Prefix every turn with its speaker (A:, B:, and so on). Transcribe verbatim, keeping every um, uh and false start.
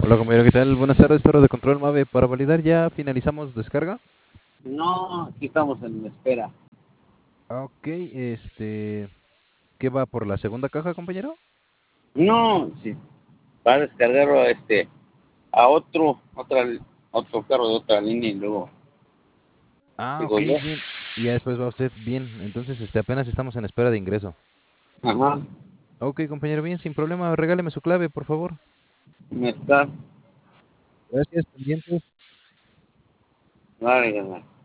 A: Hola compañero, ¿qué tal? Buenas tardes, Torre de Control Mave. Para validar ya finalizamos descarga.
B: No, aquí estamos en espera.
A: Ah, Ok, este, ¿qué va por la segunda caja, compañero?
B: No, sí, va a descargarlo a este, a otro, otra, otro carro de otra línea y luego
A: Ah,
B: digo
A: ok,
B: yo.
A: bien. Y ya después va usted bien. Entonces, este, apenas estamos en espera de ingreso.
B: Ajá,
A: Ok, compañero, bien, sin problema. Regáleme su clave, por favor.
B: me está,
A: Gracias, pendiente.
B: vale,